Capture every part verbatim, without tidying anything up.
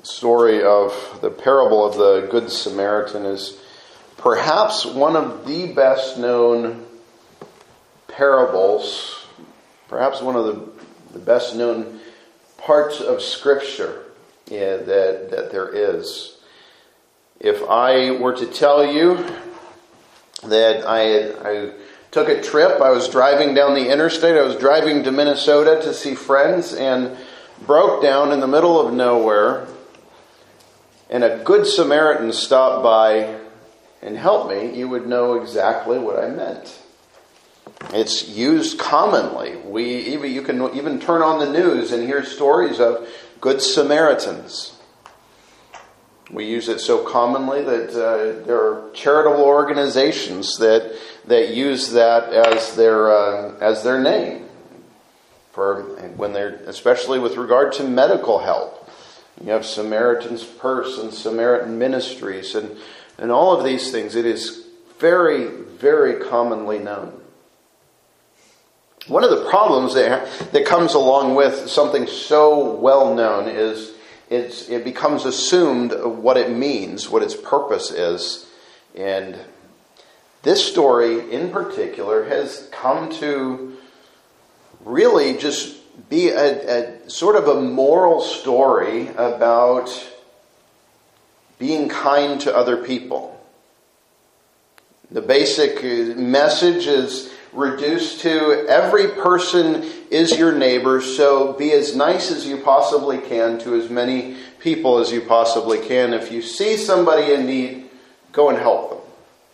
story of the parable of the Good Samaritan is perhaps one of the best known parables, perhaps one of the, the best known parts of Scripture yeah, that, that there is. If I were to tell you that I, I took a trip, I was driving down the interstate, I was driving to Minnesota to see friends and broke down in the middle of nowhere, and a Good Samaritan stopped by and helped me, you would know exactly what I meant. It's used commonly. We even you can even turn on the news and hear stories of Good Samaritans. We use it so commonly that uh, there are charitable organizations that that use that as their uh, as their name for when they're, especially with regard to medical help. You have Samaritan's Purse and Samaritan Ministries and and all of these things. It is very, very commonly known. One of the problems that, that comes along with something so well known is it's, it becomes assumed what it means, what its purpose is. And this story in particular has come to really just be a, a sort of a moral story about being kind to other people. The basic message is reduced to every person is your neighbor, so be as nice as you possibly can to as many people as you possibly can. If you see somebody in need, go and help them.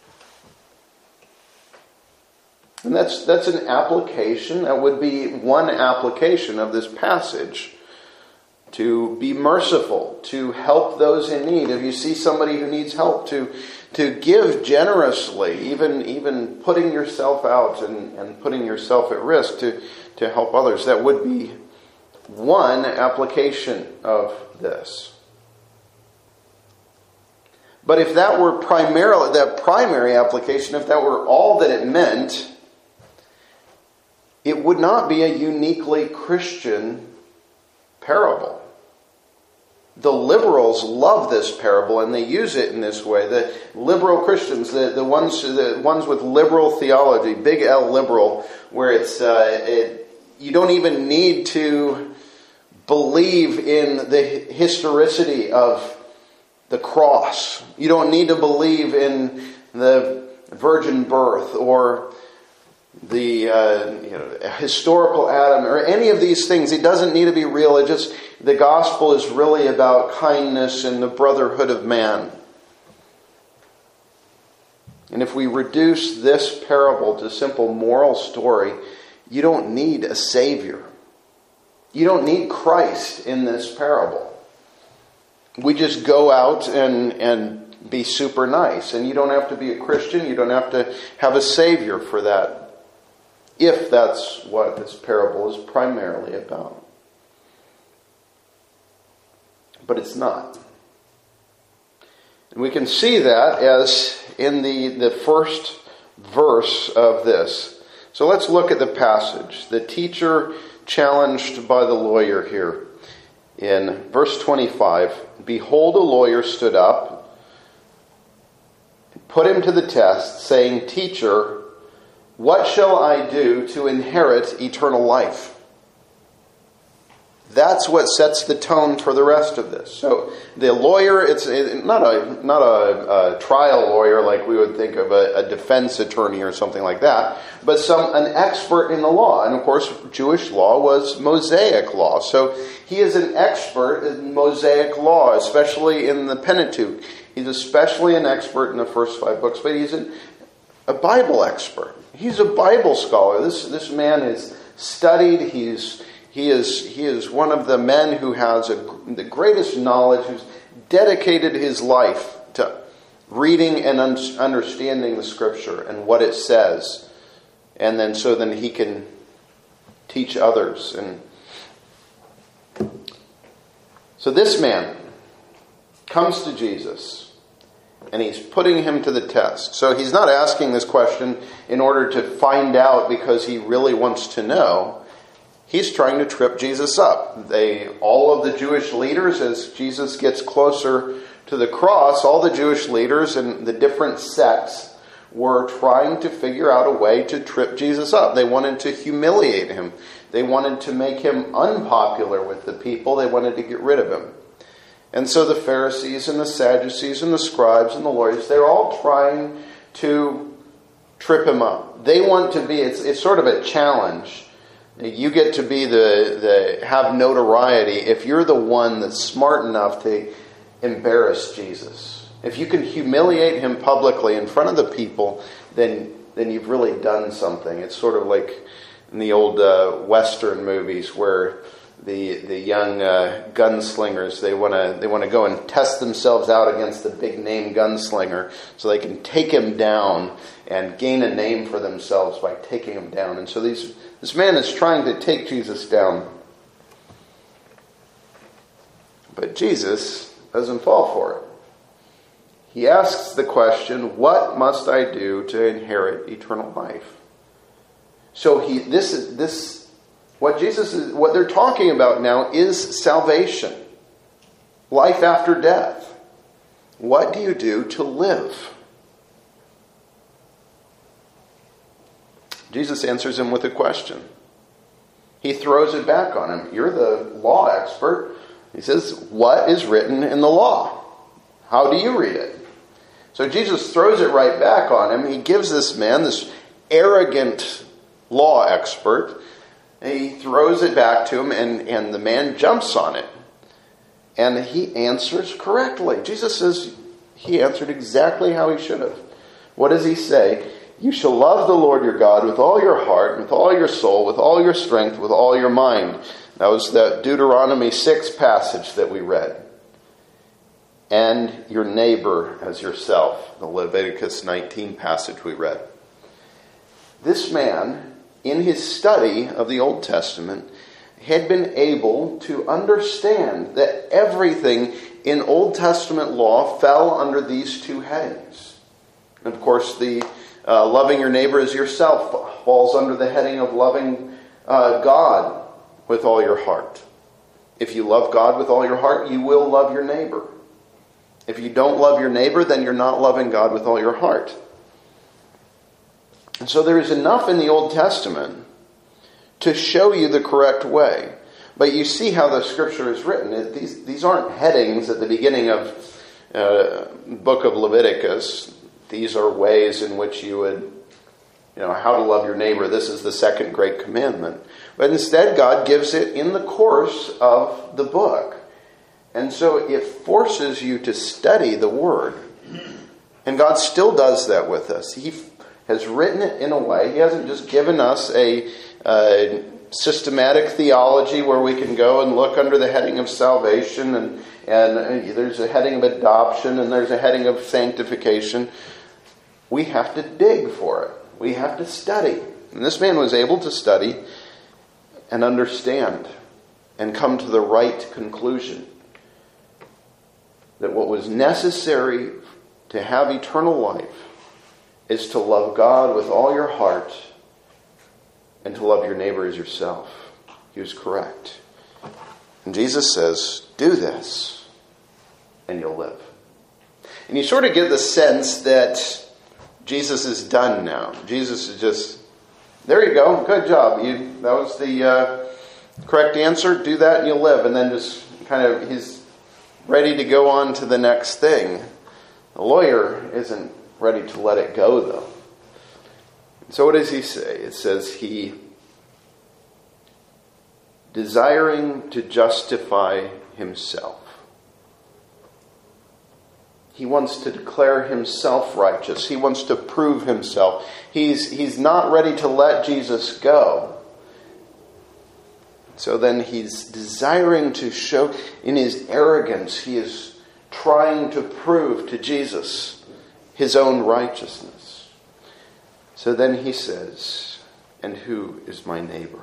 And that's that's an application, that would be one application of this passage. To be merciful, to help those in need. If you see somebody who needs help, to to give generously, even even putting yourself out and, and putting yourself at risk to, to help others. That would be one application of this. But if that were primarily, that primary application, if that were all that it meant, it would not be a uniquely Christian parable. The liberals love this parable and they use it in this way. The liberal Christians, the, the ones the ones with liberal theology, big L liberal, where it's uh, it, you don't even need to believe in the historicity of the cross. You don't need to believe in the virgin birth or the uh, you know, historical Adam or any of these things. It doesn't need to be real. It just the gospel is really about kindness and the brotherhood of man. And if we reduce this parable to simple moral story, you don't need a savior. You don't need Christ in this parable. We just go out and and be super nice, and you don't have to be a Christian. You don't have to have a savior for that. If that's what this parable is primarily about. But it's not. And we can see that as in the, the first verse of this. So let's look at the passage. The teacher challenged by the lawyer here. In verse twenty-five, behold, a lawyer stood up, put him to the test, saying, Teacher, what shall I do to inherit eternal life? That's what sets the tone for the rest of this. So the lawyer, it's not a not a, a trial lawyer like we would think of a, a defense attorney or something like that, but some an expert in the law. And of course, Jewish law was Mosaic law. So he is an expert in Mosaic law, especially in the Pentateuch. He's especially an expert in the first five books, but he's an, a Bible expert. He's a Bible scholar. This this man is studied. He's he is he is one of the men who has a, the greatest knowledge. Who's dedicated his life to reading and un- understanding the Scripture and what it says, and then so then he can teach others. And so this man comes to Jesus. And he's putting him to the test. So he's not asking this question in order to find out because he really wants to know. He's trying to trip Jesus up. They, all of the Jewish leaders, as Jesus gets closer to the cross, all the Jewish leaders and the different sects were trying to figure out a way to trip Jesus up. They wanted to humiliate him. They wanted to make him unpopular with the people. They wanted to get rid of him. And so the Pharisees and the Sadducees and the scribes and the lawyers, they're all trying to trip him up. They want to be, it's, it's sort of a challenge. You get to be the, the, have notoriety if you're the one that's smart enough to embarrass Jesus. If you can humiliate him publicly in front of the people, then then you've really done something. It's sort of like in the old uh, Western movies where the the young uh, gunslingers, they want to they want to go and test themselves out against the big name gunslinger so they can take him down and gain a name for themselves by taking him down. And so these this man is trying to take Jesus down. But Jesus doesn't fall for it. He asks the question, what must I do to inherit eternal life? So he this is this what Jesus is what they're talking about now is salvation. Life after death. What do you do to live? Jesus answers him with a question. He throws it back on him. You're the law expert. He says, what is written in the law? How do you read it? So Jesus throws it right back on him. He gives this man, this arrogant law expert, and he throws it back to him, and, and the man jumps on it. And he answers correctly. Jesus says he answered exactly how he should have. What does he say? You shall love the Lord your God with all your heart, with all your soul, with all your strength, with all your mind. That was the Deuteronomy six passage that we read. And your neighbor as yourself, the Leviticus nineteen passage we read. This man, in his study of the Old Testament, had been able to understand that everything in Old Testament law fell under these two headings. And of course, the uh, loving your neighbor as yourself falls under the heading of loving uh, God with all your heart. If you love God with all your heart, you will love your neighbor. If you don't love your neighbor, then you're not loving God with all your heart. And so there is enough in the Old Testament to show you the correct way. But you see how the Scripture is written. These, these aren't headings at the beginning of uh, the book of Leviticus. These are ways in which you would, you know, how to love your neighbor. This is the second great commandment. But instead, God gives it in the course of the book. And so it forces you to study the Word. And God still does that with us. He has written it in a way. He hasn't just given us a, a systematic theology where we can go and look under the heading of salvation and, and there's a heading of adoption and there's a heading of sanctification. We have to dig for it. We have to study. And this man was able to study and understand and come to the right conclusion that what was necessary to have eternal life is to love God with all your heart and to love your neighbor as yourself. He was correct. And Jesus says, do this and you'll live. And you sort of get the sense that Jesus is done now. Jesus is just, there you go, good job. You, that was the uh, correct answer. Do that and you'll live. And then just kind of, he's ready to go on to the next thing. The lawyer isn't ready to let it go, though. So what does he say? It says he, desiring to justify himself. He wants to declare himself righteous. He wants to prove himself. He's, he's not ready to let Jesus go. So then he's desiring to show, in his arrogance, he is trying to prove to Jesus his own righteousness. So then he says, and who is my neighbor?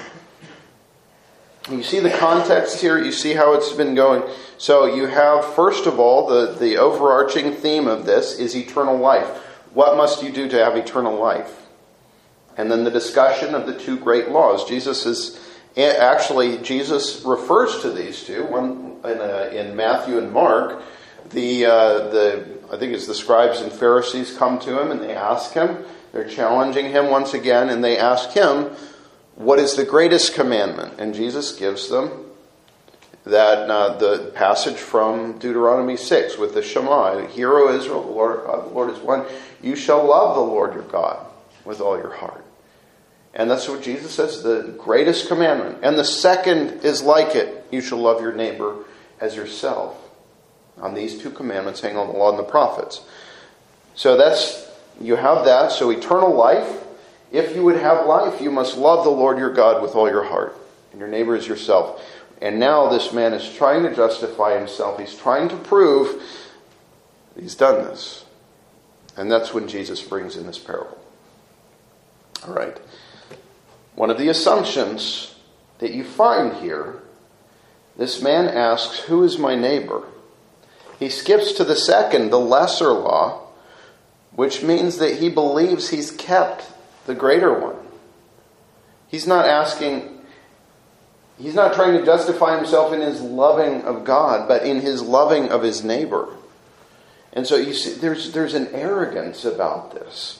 You see the context here. You see how it's been going. So you have, first of all, the, the overarching theme of this is eternal life. What must you do to have eternal life? And then the discussion of the two great laws. Jesus is Actually, Jesus refers to these two. One in, uh, in Matthew and Mark, the uh, the I think it's the scribes and Pharisees come to him and they ask him. They're challenging him once again, and they ask him, "What is the greatest commandment?" And Jesus gives them that uh, the passage from Deuteronomy six with the Shema: "Hear, O Israel, the Lord our God, the Lord is one. You shall love the Lord your God with all your heart." And that's what Jesus says, the greatest commandment. And the second is like it: you shall love your neighbor as yourself. On these two commandments hang on the law and the prophets. So that's, you have that. So eternal life. If you would have life, you must love the Lord your God with all your heart, and your neighbor as yourself. And now this man is trying to justify himself. He's trying to prove he's done this. And that's when Jesus brings in this parable. All right. One of the assumptions that you find here, this man asks, "Who is my neighbor?" He skips to the second, the lesser law, which means that he believes he's kept the greater one. He's not asking, he's not trying to justify himself in his loving of God, but in his loving of his neighbor. And so you see, there's, there's an arrogance about this.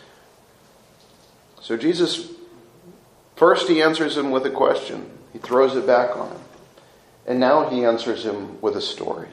So Jesus, first he answers him with a question. He throws it back on him. And now he answers him with a story.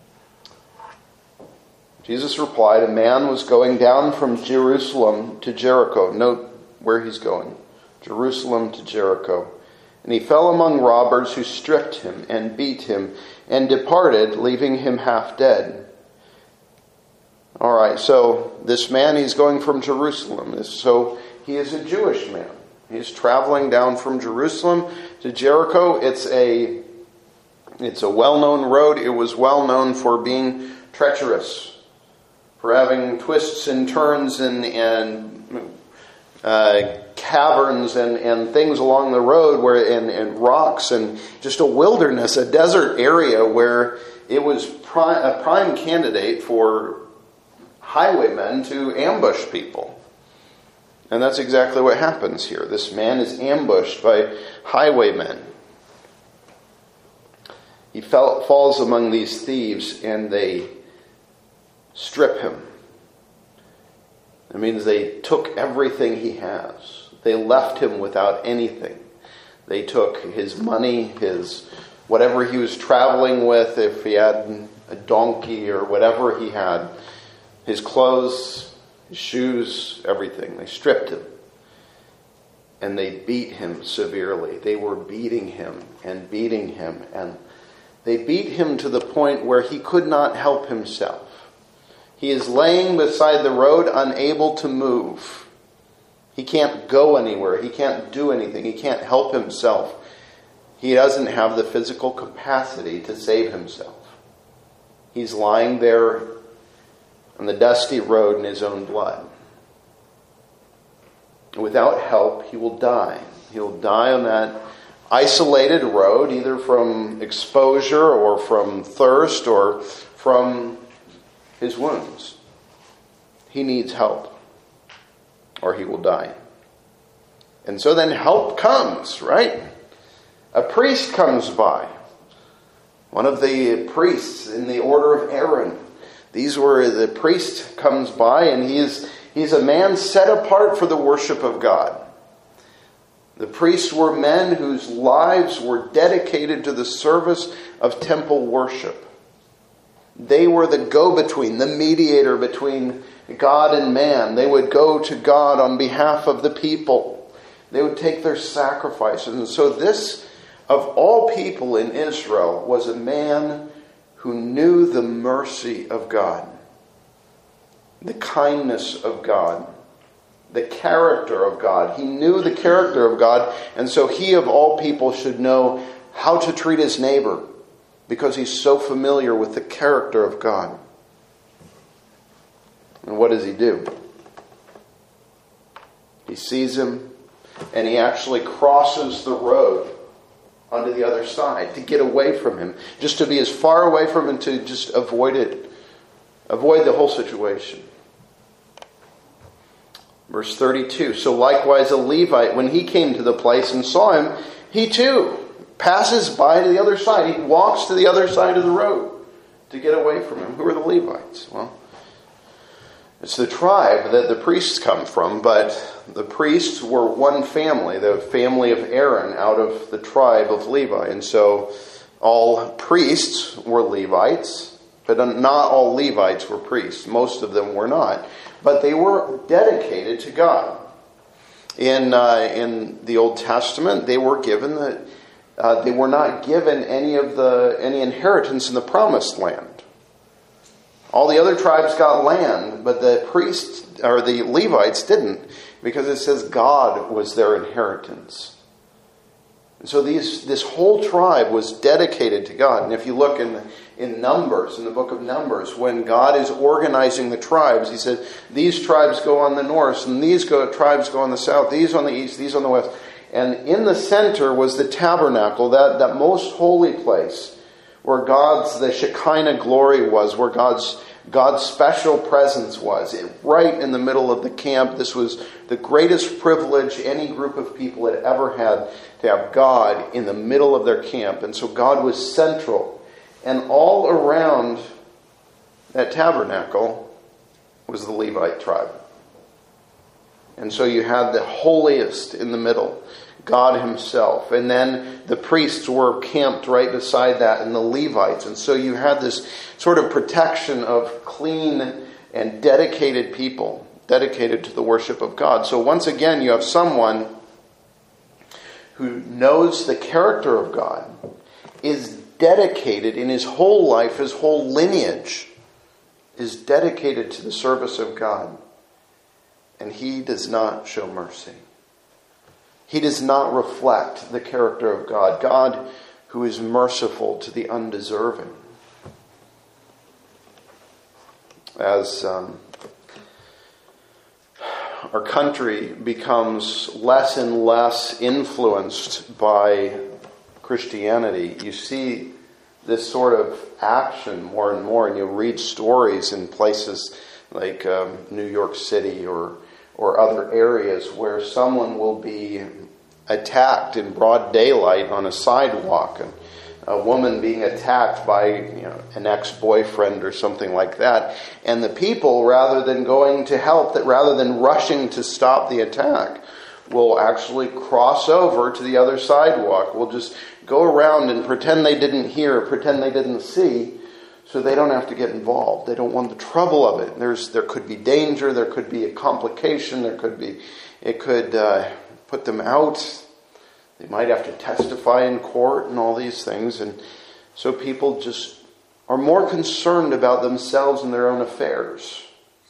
Jesus replied, "A man was going down from Jerusalem to Jericho." Note where he's going. Jerusalem to Jericho. "And he fell among robbers who stripped him and beat him and departed, leaving him half dead." All right, so this man, he's going from Jerusalem. So he is a Jewish man. He's traveling down from Jerusalem to Jericho. It's a, it's a well-known road. It was well known for being treacherous, for having twists and turns and, and uh, caverns and, and things along the road, where and, and rocks and just a wilderness, a desert area where it was prime, a prime candidate for highwaymen to ambush people. And that's exactly what happens here. This man is ambushed by highwaymen. He fell, falls among these thieves, and they strip him. It means they took everything he has. They left him without anything. They took his money, his whatever he was traveling with, if he had a donkey or whatever he had, his clothes, his shoes, everything. They stripped him. And they beat him severely. They were beating him and beating him. And they beat him to the point where he could not help himself. He is laying beside the road, unable to move. He can't go anywhere. He can't do anything. He can't help himself. He doesn't have the physical capacity to save himself. He's lying there on the dusty road in his own blood. Without help, he will die. He'll die on that isolated road, either from exposure or from thirst or from his wounds. He needs help, or he will die. And so then help comes, right? A priest comes by. One of the priests in the order of Aaron. These were, the priest comes by, and he is he's a man set apart for the worship of God. The priests were men whose lives were dedicated to the service of temple worship. They were the go-between, the mediator between God and man. They would go to God on behalf of the people. They would take their sacrifices. And so this, of all people in Israel, was a man who knew the mercy of God, the kindness of God, the character of God. He knew the character of God, and so he of all people should know how to treat his neighbor, because he's so familiar with the character of God. And what does he do? He sees him, and he actually crosses the road onto the other side to get away from him, just to be as far away from him, to just avoid it, avoid the whole situation. Verse thirty-two, so likewise a Levite, when he came to the place and saw him, he too passes by to the other side. He walks to the other side of the road to get away from him. Who are the Levites? Well, it's the tribe that the priests come from, but the priests were one family, the family of Aaron out of the tribe of Levi. And so all priests were Levites, but not all Levites were priests. Most of them were not. But they were dedicated to God. In uh, in the Old Testament, they were given the uh, they were not given any of the any inheritance in the Promised Land. All the other tribes got land, but the priests or the Levites didn't, because it says God was their inheritance. And so these this whole tribe was dedicated to God. And if you look in in Numbers, in the book of Numbers, when God is organizing the tribes, he said, these tribes go on the north, and these go, tribes go on the south, these on the east, these on the west. And in the center was the tabernacle, that, that most holy place, where God's, the Shekinah glory was, where God's God's special presence was, it, right in the middle of the camp. This was the greatest privilege any group of people had ever had, to have God in the middle of their camp. And so God was central. And all around that tabernacle was the Levite tribe. And so you had the holiest in the middle, God himself. And then the priests were camped right beside that, and the Levites. And so you had this sort of protection of clean and dedicated people, dedicated to the worship of God. So once again, you have someone who knows the character of God, is dedicated in his whole life, his whole lineage is dedicated to the service of God. And he does not show mercy. He does not reflect the character of God. God who is merciful to the undeserving. As um, our country becomes less and less influenced by Christianity, you see this sort of action more and more, and you read stories in places like um, New York City or or other areas where someone will be attacked in broad daylight on a sidewalk, and a woman being attacked by you know, an ex-boyfriend or something like that, and the people, rather than going to help, that rather than rushing to stop the attack, will actually cross over to the other sidewalk, will just go around and pretend they didn't hear, pretend they didn't see, so they don't have to get involved. They don't want the trouble of it. There's there could be danger, there could be a complication, there could be it could uh, put them out. They might have to testify in court and all these things, and so people just are more concerned about themselves and their own affairs.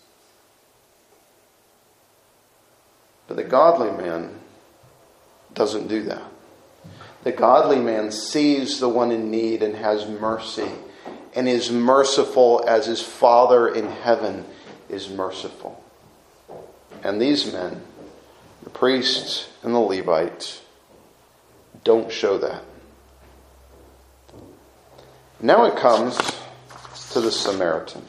But the godly man doesn't do that. The godly man sees the one in need and has mercy, and is merciful as his Father in heaven is merciful. And these men, the priests and the Levites, don't show that. Now it comes to the Samaritan.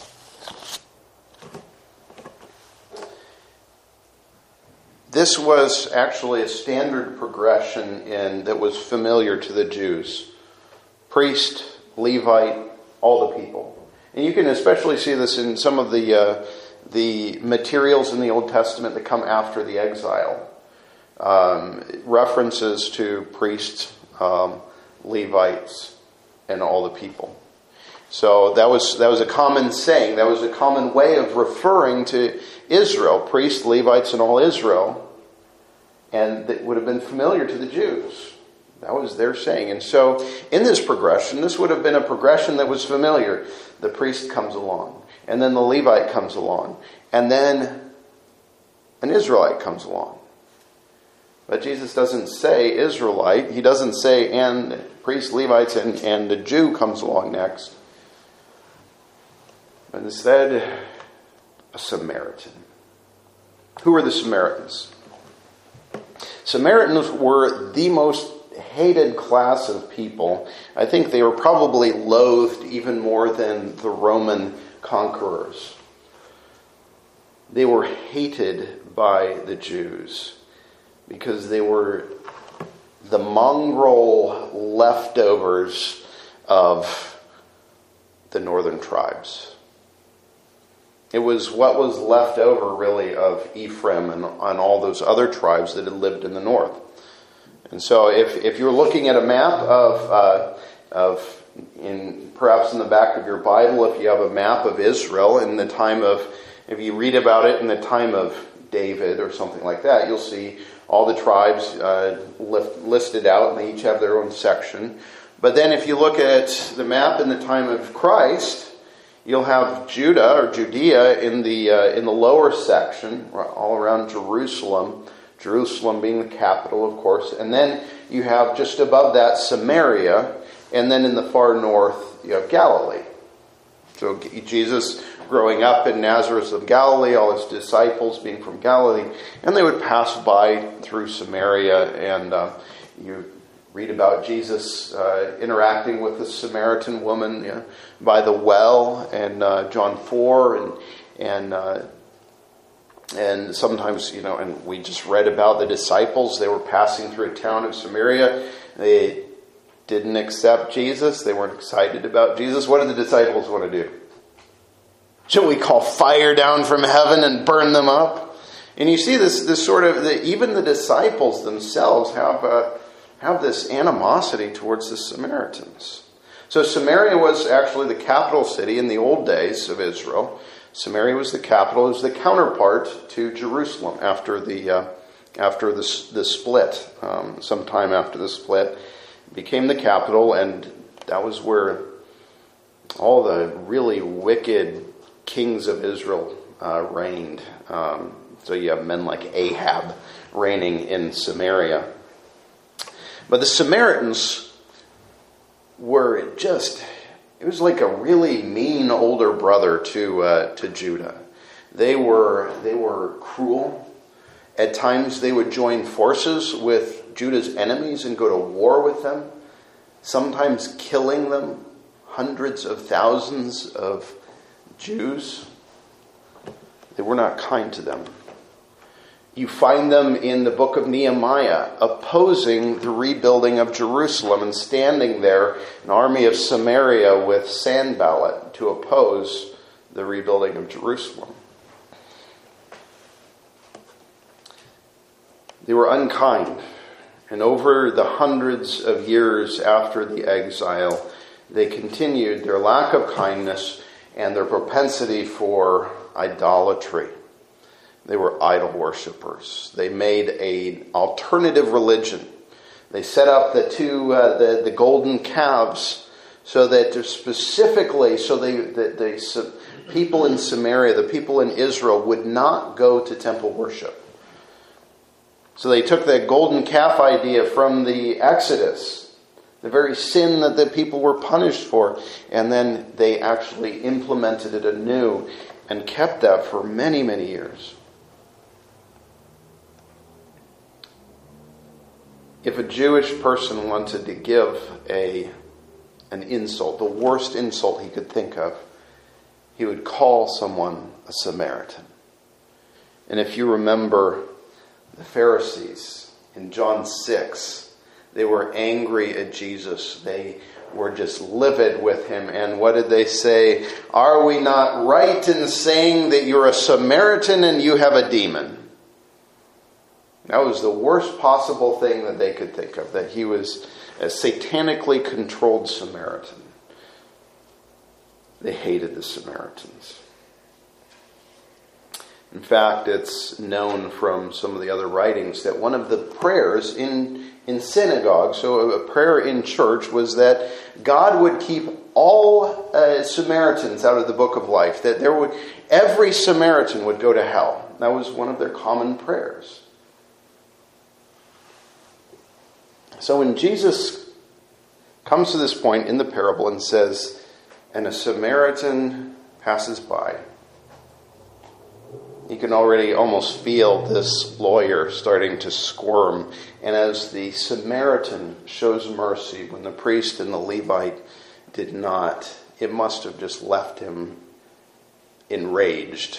This was actually a standard progression in that was familiar to the Jews. Priest, Levite, all the people. And you can especially see this in some of the uh, the materials in the Old Testament that come after the exile. Um, references to priests, um, Levites, and all the people. So that was that was a common saying. That was a common way of referring to Israel, priests, Levites, and all Israel. And that would have been familiar to the Jews. That was their saying. And so in this progression, this would have been a progression that was familiar. The priest comes along, and then the Levite comes along, and then an Israelite comes along. But Jesus doesn't say Israelite. He doesn't say and priest, Levites, and, and the Jew comes along next. But instead, a Samaritan. Who are the Samaritans? Samaritans were the most hated class of people. I think they were probably loathed even more than the Roman conquerors. They were hated by the Jews because they were the mongrel leftovers of the northern tribes. It was what was left over, really, of Ephraim and, and all those other tribes that had lived in the north. And so if, if you're looking at a map of, uh, of in perhaps in the back of your Bible, if you have a map of Israel in the time of, if you read about it in the time of David or something like that, you'll see all the tribes uh, lift, listed out, and they each have their own section. But then if you look at the map in the time of Christ, you'll have Judah or Judea in the uh, in the lower section, all around Jerusalem. Jerusalem being the capital, of course. And then you have just above that Samaria, and then in the far north you have Galilee. So Jesus growing up in Nazareth of Galilee, all his disciples being from Galilee, and they would pass by through Samaria, and uh, you read about Jesus uh, interacting with the Samaritan woman, you know, by the well, and uh, John four, and and uh, and sometimes, you know, and we just read about the disciples. They were passing through a town of Samaria. They didn't accept Jesus. They weren't excited about Jesus. What did the disciples want to do? Shall we call fire down from heaven and burn them up? And you see this this sort of, the, even the disciples themselves have a have this animosity towards the Samaritans. So Samaria was actually the capital city in the old days of Israel. Samaria was the capital. It was the counterpart to Jerusalem after the uh, after the, the split. Um, sometime after the split, it became the capital, and that was where all the really wicked kings of Israel uh, reigned. Um, so you have men like Ahab reigning in Samaria. But the Samaritans were just, it was like a really mean older brother to uh, to Judah. They were they were cruel. At times they would join forces with Judah's enemies and go to war with them, sometimes killing them, hundreds of thousands of Jews. They were not kind to them. You find them in the book of Nehemiah opposing the rebuilding of Jerusalem and standing there, an army of Samaria with Sanballat to oppose the rebuilding of Jerusalem. They were unkind, and over the hundreds of years after the exile, they continued their lack of kindness and their propensity for idolatry. They were idol worshippers. They made an alternative religion. They set up the two uh, the, the golden calves so that specifically, so they the, the people in Samaria, the people in Israel, would not go to temple worship. So they took that golden calf idea from the Exodus, the very sin that the people were punished for, and then they actually implemented it anew and kept that for many, many years. If a Jewish person wanted to give a an insult, the worst insult he could think of, he would call someone a Samaritan. And if you remember the Pharisees in John six, they were angry at Jesus. They were just livid with him. And what did they say? Are we not right in saying that you're a Samaritan and you have a demon? That was the worst possible thing that they could think of, that he was a satanically controlled Samaritan. They hated the Samaritans. In fact, it's known from some of the other writings that one of the prayers in, in synagogue, so a prayer in church, was that God would keep all uh, Samaritans out of the book of life, that there would every Samaritan would go to hell. That was one of their common prayers. So when Jesus comes to this point in the parable and says, and a Samaritan passes by, you can already almost feel this lawyer starting to squirm. And as the Samaritan shows mercy when the priest and the Levite did not, it must have just left him enraged.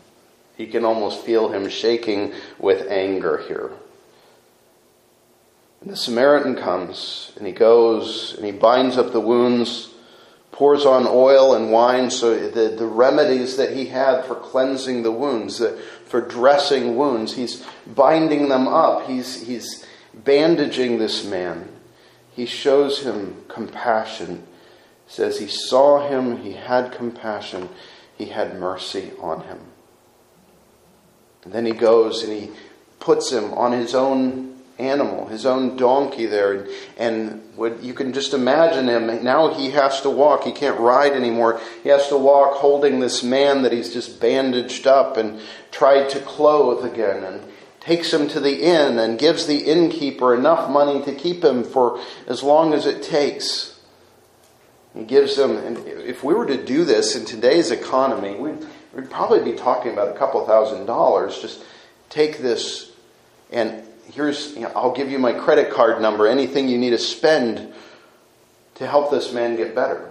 You can almost feel him shaking with anger here. And the Samaritan comes, and he goes, and he binds up the wounds, pours on oil and wine, so the, the remedies that he had for cleansing the wounds, the, for dressing wounds, he's binding them up. He's, he's bandaging this man. He shows him compassion. He says he saw him, he had compassion, he had mercy on him. And then he goes and he puts him on his own animal, his own donkey there, and, and what you can just imagine him. Now he has to walk. He can't ride anymore. He has to walk holding this man that he's just bandaged up and tried to clothe again, and takes him to the inn and gives the innkeeper enough money to keep him for as long as it takes. He gives him, and if we were to do this in today's economy, we'd, we'd probably be talking about a couple thousand dollars. Just take this and here's, you know, I'll give you my credit card number, anything you need to spend to help this man get better.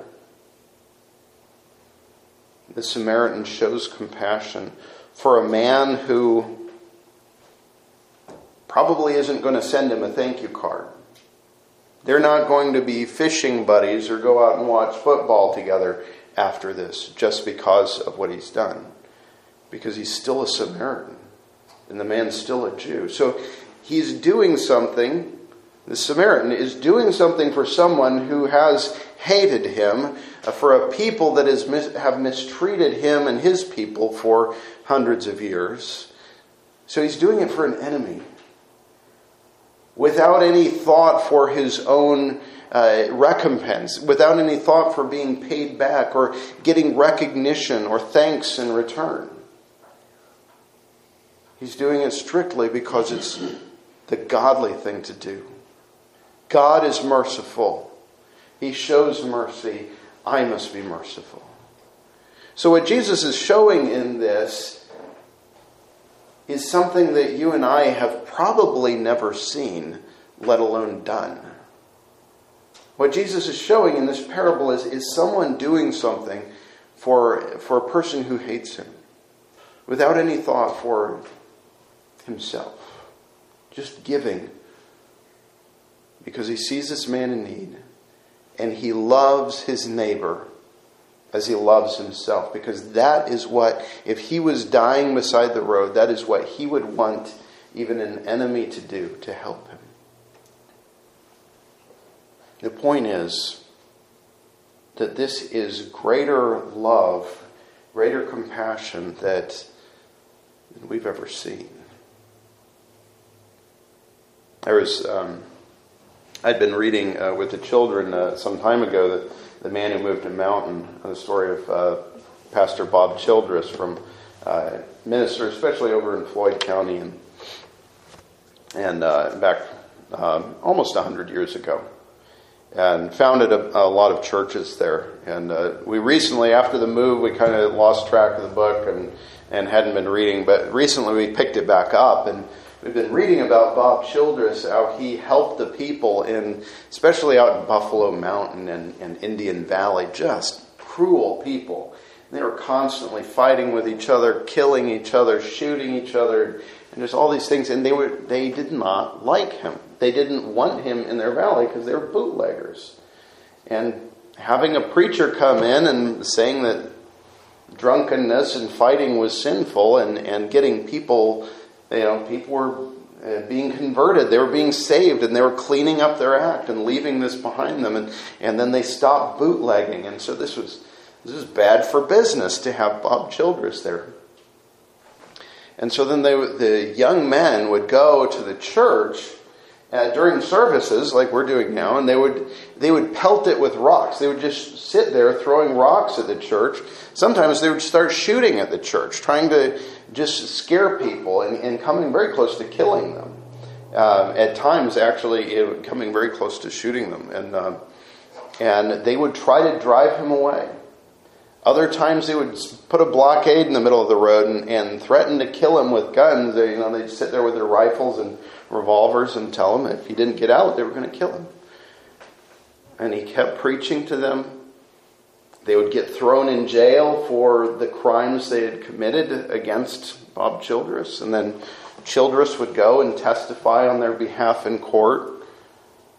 The Samaritan shows compassion for a man who probably isn't going to send him a thank you card. They're not going to be fishing buddies or go out and watch football together after this just because of what he's done. Because he's still a Samaritan and the man's still a Jew. So he's doing something, the Samaritan is doing something for someone who has hated him, for a people that is mis- have mistreated him and his people for hundreds of years. So he's doing it for an enemy, without any thought for his own uh, recompense, without any thought for being paid back or getting recognition or thanks in return. He's doing it strictly because it's the godly thing to do. God is merciful. He shows mercy. I must be merciful. So what Jesus is showing in this is something that you and I have probably never seen, let alone done. What Jesus is showing in this parable is, is someone doing something for, for a person who hates him, without any thought for himself. Just giving because he sees this man in need, and he loves his neighbor as he loves himself, because that is what, if he was dying beside the road, that is what he would want even an enemy to do to help him. The point is that this is greater love, greater compassion that than we've ever seen. There was, um, I'd been reading uh, with the children uh, some time ago that the man who moved a mountain, the story of uh, Pastor Bob Childress from uh, minister, especially over in Floyd County, and and uh, back um, almost a hundred years ago, and founded a, a lot of churches there. And uh, we recently, after the move, we kind of lost track of the book and and hadn't been reading, but recently we picked it back up, and we've been reading about Bob Childress, how he helped the people in, especially out in Buffalo Mountain and, and Indian Valley, just cruel people. They were constantly fighting with each other, killing each other, shooting each other, and just all these things. And they were they did not like him. They didn't want him in their valley because they were bootleggers. And having a preacher come in and saying that drunkenness and fighting was sinful, and, and getting people, you know, people were uh, being converted. They were being saved, and they were cleaning up their act and leaving this behind them. And, and then they stopped bootlegging. And so this was this was bad for business to have Bob Childress there. And so then they, the young men would go to the church uh, during services, like we're doing now, and they would they would pelt it with rocks. They would just sit there throwing rocks at the church. Sometimes they would start shooting at the church, trying to just scare people and, and coming very close to killing them. Uh, at times, actually, it, coming very close to shooting them. And uh, and they would try to drive him away. Other times, they would put a blockade in the middle of the road and, and threaten to kill him with guns. They, you know, they'd sit there with their rifles and revolvers and tell him if he didn't get out, they were going to kill him. And he kept preaching to them. They would get thrown in jail for the crimes they had committed against Bob Childress. And then Childress would go and testify on their behalf in court.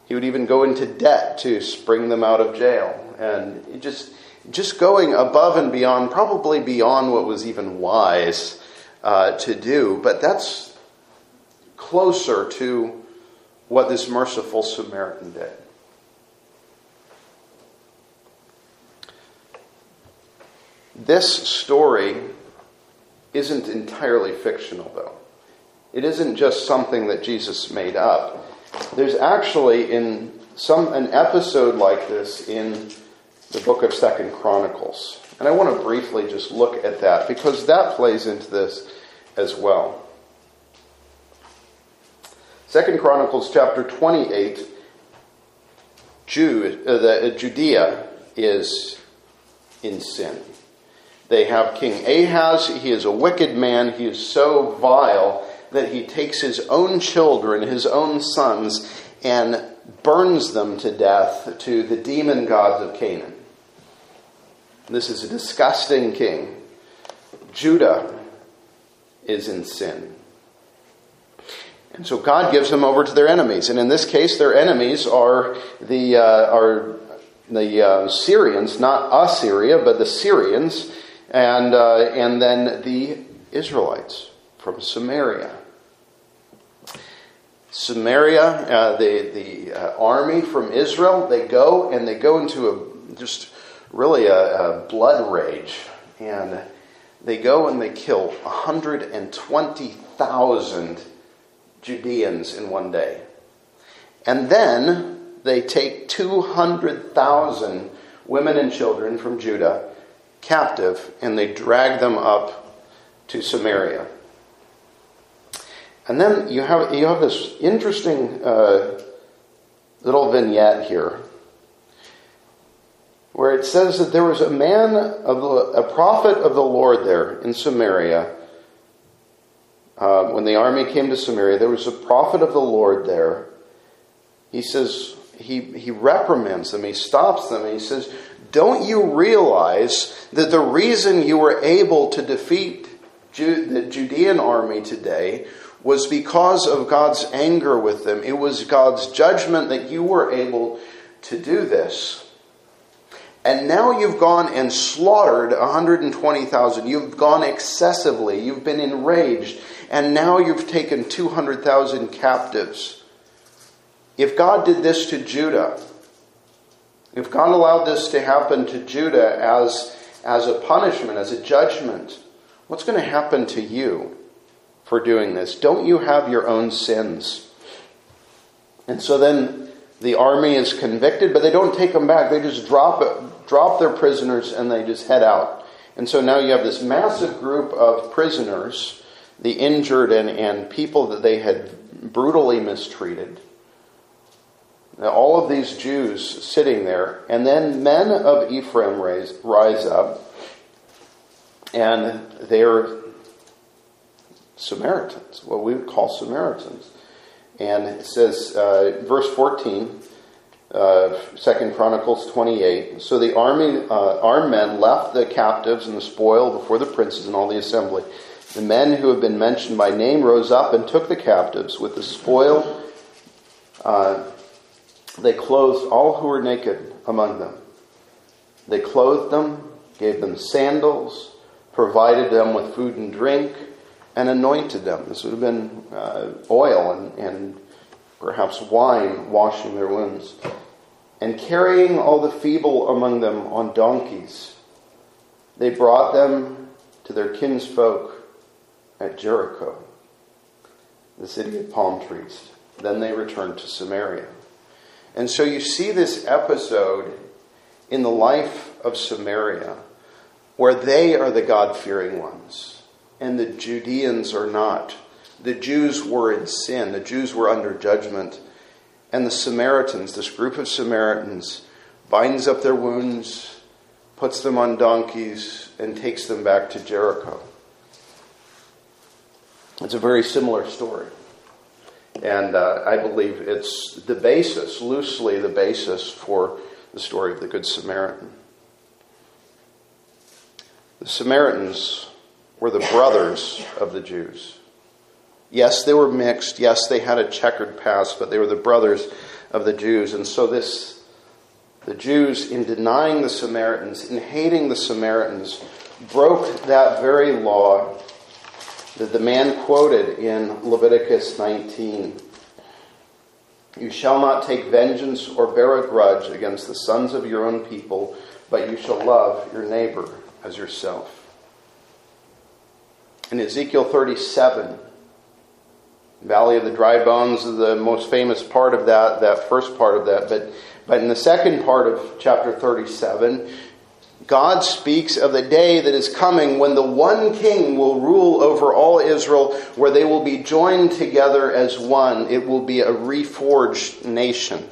He would even go into debt to bring them out of jail. And just, just going above and beyond, probably beyond what was even wise uh, to do. But that's closer to what this merciful Samaritan did. This story isn't entirely fictional, though. It isn't just something that Jesus made up. There's actually in some an episode like this in the book of Second Chronicles. And I want to briefly just look at that because that plays into this as well. Second Chronicles chapter twenty-eight, Jude, uh, the, uh, Judea is in sin. They have King Ahaz. He is a wicked man. He is so vile that he takes his own children, his own sons, and burns them to death to the demon gods of Canaan. This is a disgusting king. Judah is in sin. And so God gives them over to their enemies. And in this case, their enemies are the uh, are the uh, Syrians, not Assyria, but the Syrians, and uh, and then the Israelites from Samaria. Samaria, uh, the the uh, army from Israel, they go and they go into a just really a, a blood rage, and they go and they kill one hundred twenty thousand Judeans in one day. And then they take two hundred thousand women and children from Judah captive, and they drag them up to Samaria. And then you have you have this interesting uh, little vignette here, where it says that there was a man of the, a prophet of the Lord there in Samaria. Uh, when the army came to Samaria, there was a prophet of the Lord there. He says, he, he reprimands them, he stops them, and he says, don't you realize that the reason you were able to defeat Ju- the Judean army today was because of God's anger with them? It was God's judgment that you were able to do this. And now you've gone and slaughtered one hundred twenty thousand. You've gone excessively. You've been enraged. And now you've taken two hundred thousand captives. If God did this to Judah, if God allowed this to happen to Judah as, as a punishment, as a judgment, what's going to happen to you for doing this? Don't you have your own sins? And so then the army is convicted, but they don't take them back. They just drop it, drop their prisoners and they just head out. And so now you have this massive group of prisoners, the injured and, and people that they had brutally mistreated. Now, all of these Jews sitting there, and then men of Ephraim rise, rise up, and they're Samaritans, what we would call Samaritans. And it says, uh, verse fourteen, uh, Second Chronicles twenty-eight, so the army, uh, armed men left the captives and the spoil before the princes and all the assembly. The men who have been mentioned by name rose up and took the captives with the spoil. Uh, they clothed all who were naked among them. They clothed them, gave them sandals, provided them with food and drink, and anointed them. This would have been uh, oil and, and perhaps wine washing their wounds. And carrying all the feeble among them on donkeys, they brought them to their kinsfolk at Jericho, the city of palm trees. Then they returned to Samaria. And so you see this episode in the life of Samaria, where they are the God-fearing ones, and the Judeans are not. The Jews were in sin. The Jews were under judgment. And the Samaritans, this group of Samaritans, binds up their wounds, puts them on donkeys, and takes them back to Jericho. It's a very similar story. And uh, I believe it's the basis, loosely the basis for the story of the Good Samaritan. The Samaritans were the brothers of the Jews. Yes, they were mixed. Yes, they had a checkered past, but they were the brothers of the Jews. And so this, the Jews, in denying the Samaritans, in hating the Samaritans, broke that very law that the man quoted in Leviticus nineteen. You shall not take vengeance or bear a grudge against the sons of your own people, but you shall love your neighbor as yourself. In Ezekiel thirty-seven, Valley of the Dry Bones is the most famous part of that, that first part of that. But, but in the second part of chapter thirty-seven, God speaks of the day that is coming when the one king will rule over all Israel, where they will be joined together as one. It will be a reforged nation.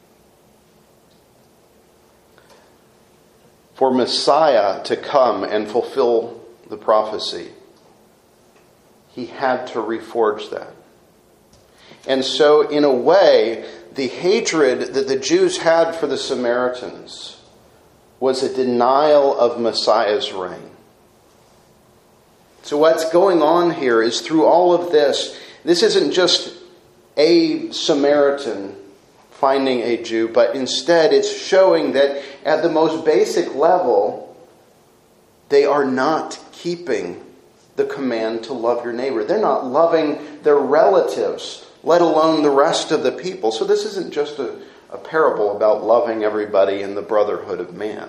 For Messiah to come and fulfill the prophecy, he had to reforge that. And so, in a way, the hatred that the Jews had for the Samaritans was a denial of Messiah's reign. So what's going on here is through all of this, this isn't just a Samaritan finding a Jew, but instead it's showing that at the most basic level, they are not keeping the command to love your neighbor. They're not loving their relatives, let alone the rest of the people. So this isn't just a A parable about loving everybody in the brotherhood of man.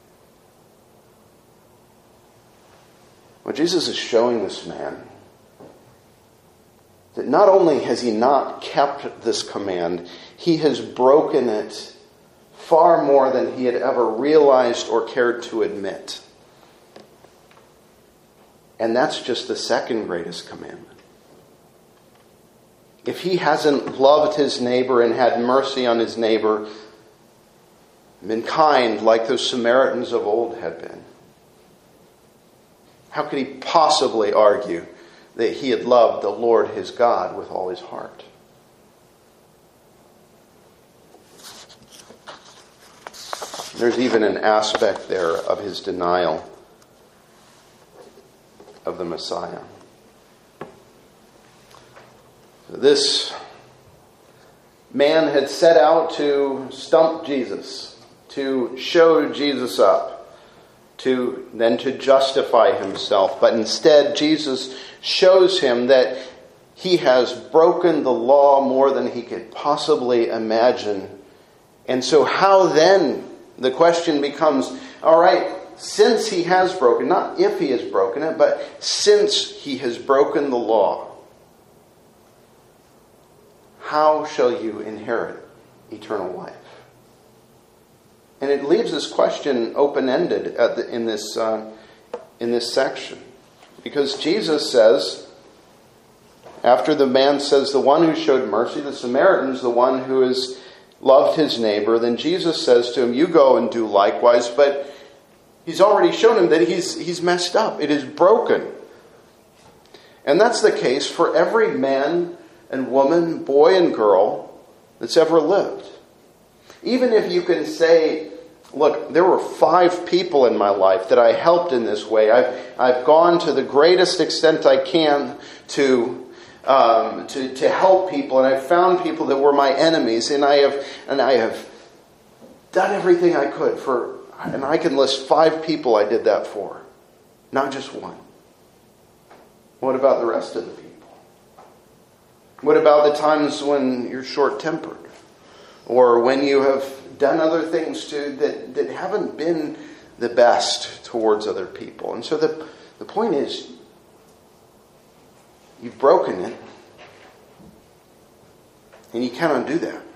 Well, Jesus is showing this man that not only has he not kept this command, he has broken it far more than he had ever realized or cared to admit. And that's just the second greatest commandment. If he hasn't loved his neighbor and had mercy on his neighbor, been kind like those Samaritans of old had been, how could he possibly argue that he had loved the Lord his God with all his heart? There's even an aspect there of his denial of the Messiah. This man had set out to stump Jesus, to show Jesus up, to then to justify himself. But instead, Jesus shows him that he has broken the law more than he could possibly imagine. And so how then, the question becomes, all right, since he has broken, not if he has broken it, but since he has broken the law, how shall you inherit eternal life? And it leaves this question open-ended at the, in this uh, in this section, because Jesus says, after the man says, "The one who showed mercy," the Samaritan's the one who has loved his neighbor. Then Jesus says to him, "You go and do likewise." But he's already shown him that he's he's messed up. It is broken, and that's the case for every man and woman, boy and girl that's ever lived. Even if you can say, look, there were five people in my life that I helped in this way. I've, I've gone to the greatest extent I can to, um, to, to help people, and I've found people that were my enemies, and I have, and I have done everything I could for, and I can list five people I did that for, not just one. What about the rest of the people? What about the times when you're short-tempered? Or when you have done other things to, that, that haven't been the best towards other people? And so the, the point is, you've broken it. And you cannot do that.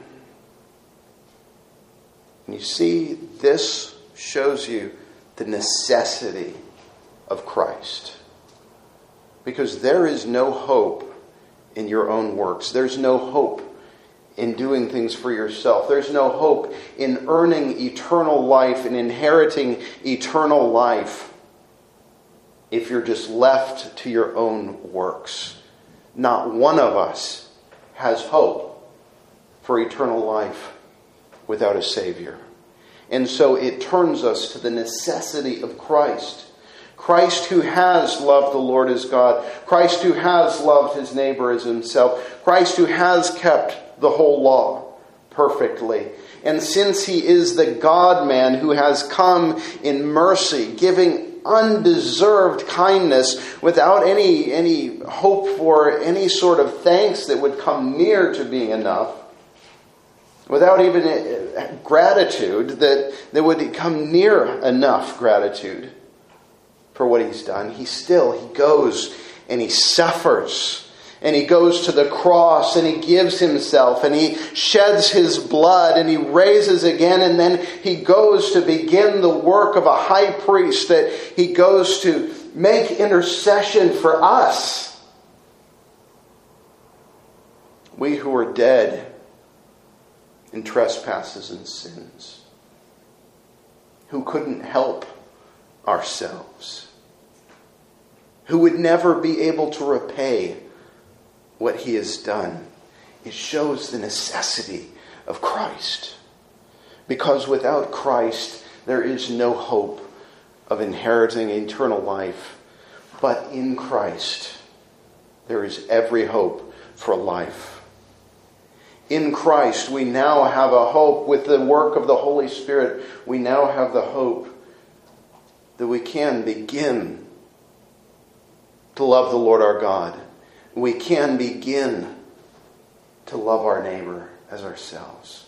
And you see, this shows you the necessity of Christ. Because there is no hope in your own works. There's no hope in doing things for yourself. There's no hope in earning eternal life and inheriting eternal life if you're just left to your own works. Not one of us has hope for eternal life without a Savior. And so it turns us to the necessity of Christ. Christ who has loved the Lord as God. Christ who has loved his neighbor as himself. Christ who has kept the whole law. perfectly. And since he is the God-man who has come in mercy, giving undeserved kindness without any, any hope for any sort of thanks that would come near to being enough, without even gratitude that, that would come near enough gratitude for what he's done, he still, he goes and he suffers. And he goes to the cross and he gives himself and he sheds his blood and he raises again, and then he goes to begin the work of a high priest, that he goes to make intercession for us. We who are dead in trespasses and sins, who couldn't help ourselves, who would never be able to repay what he has done. It shows the necessity of Christ. Because without Christ, there is no hope of inheriting eternal life. But in Christ, there is every hope for life. In Christ, we now have a hope. With the work of the Holy Spirit, we now have the hope that we can begin to love the Lord our God. We can begin to love our neighbor as ourselves.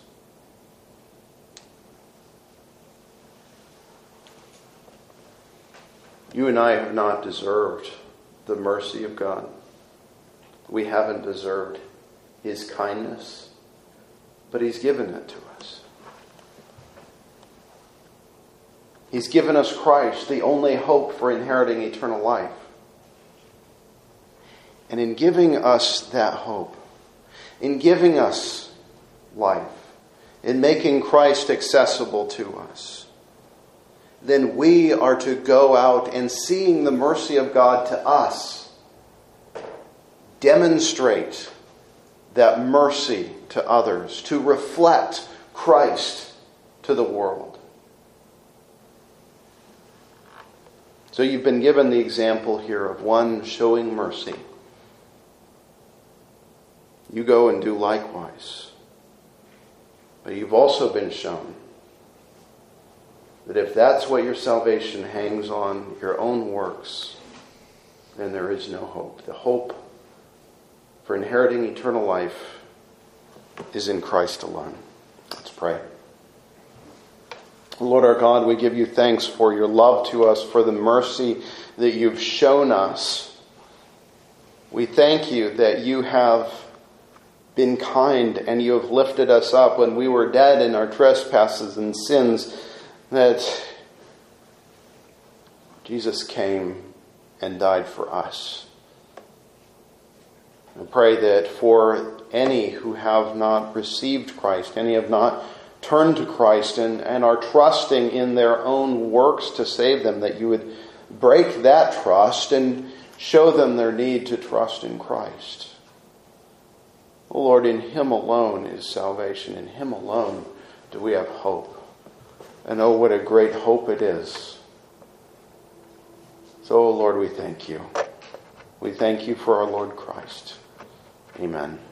You and I have not deserved the mercy of God. We haven't deserved his kindness, but he's given it to us. He's given us Christ, the only hope for inheriting eternal life. And in giving us that hope, in giving us life, in making Christ accessible to us, then we are to go out and, seeing the mercy of God to us, demonstrate that mercy to others, to reflect Christ to the world. So you've been given the example here of one showing mercy. You go and do likewise. But you've also been shown that if that's what your salvation hangs on, your own works, then there is no hope. The hope for inheriting eternal life is in Christ alone. Let's pray. Lord our God, we give you thanks for your love to us, for the mercy that you've shown us. We thank you that you have been kind and you have lifted us up when we were dead in our trespasses and sins, that Jesus came and died for us. I pray that for any who have not received Christ, any have not turned to Christ and, and are trusting in their own works to save them, that you would break that trust and show them their need to trust in Christ. Oh Lord, in him alone is salvation. In him alone do we have hope. And oh, what a great hope it is. So, oh Lord, we thank you. We thank you for our Lord Christ. Amen.